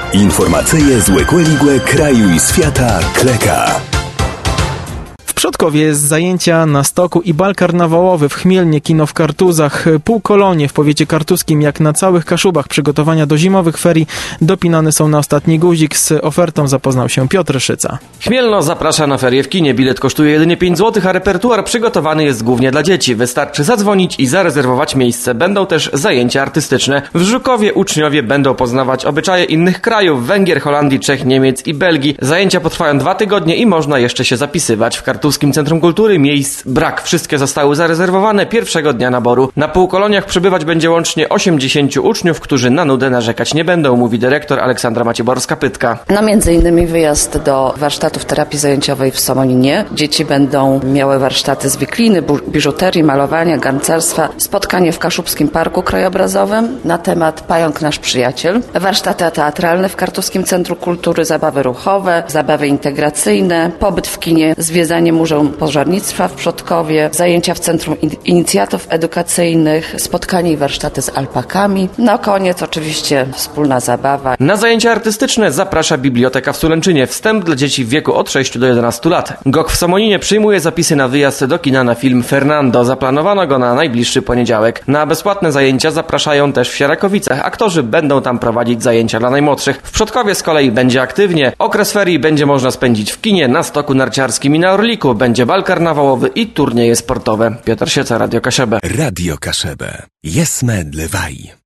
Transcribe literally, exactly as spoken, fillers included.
Informacyje z Łekłe kraju i świata Kleka. W Przodkowie jest zajęcia na stoku i bal karnawałowy w Chmielnie, kino w Kartuzach, półkolonie w powiecie kartuskim, jak na całych Kaszubach. Przygotowania do zimowych ferii dopinane są na ostatni guzik. Z ofertą zapoznał się Piotr Szyca. Chmielno zaprasza na ferie w kinie. Bilet kosztuje jedynie pięć złotych, a repertuar przygotowany jest głównie dla dzieci. Wystarczy zadzwonić i zarezerwować miejsce. Będą też zajęcia artystyczne. W Żukowie uczniowie będą poznawać obyczaje innych krajów: Węgier, Holandii, Czech, Niemiec i Belgii. Zajęcia potrwają dwa tygodnie i można jeszcze się zapisywać. W Kartuskim Centrum Kultury miejsc brak. Wszystkie zostały zarezerwowane pierwszego dnia naboru. Na półkoloniach przebywać będzie łącznie osiemdziesięciu uczniów, którzy na nudę narzekać nie będą, mówi dyrektor Aleksandra Macieborska-Pytka. No między innymi wyjazd do warsztatów terapii zajęciowej w Somoninie. Dzieci będą miały warsztaty z wikliny, biżuterii, malowania, garncarstwa. Spotkanie w Kaszubskim Parku Krajobrazowym na temat Pająk nasz przyjaciel. Warsztaty teatralne w Kartuskim Centrum Kultury, zabawy ruchowe, zabawy integracyjne, pobyt w kinie, zwiedzanie Muzeum Pożarnictwa w Przodkowie, zajęcia w Centrum Inicjatyw Edukacyjnych, spotkanie i warsztaty z alpakami. Na koniec oczywiście wspólna zabawa. Na zajęcia artystyczne zaprasza Biblioteka w Sulęczynie. Wstęp dla dzieci w wieku od sześciu do jedenastu lat. Gok w Somoninie przyjmuje zapisy na wyjazd do kina na film Fernando. Zaplanowano go na najbliższy poniedziałek. Na bezpłatne zajęcia zapraszają też w Sierakowicach. Aktorzy będą tam prowadzić zajęcia dla najmłodszych. W Przodkowie z kolei będzie aktywnie. Okres ferii będzie można spędzić w kinie, na stoku narciarskim i na Orliku. Będzie bal karnawałowy i turnieje sportowe. Piotr Sieca, Radio Kaszebę. Radio Kaszebę. Jesme dlewaj.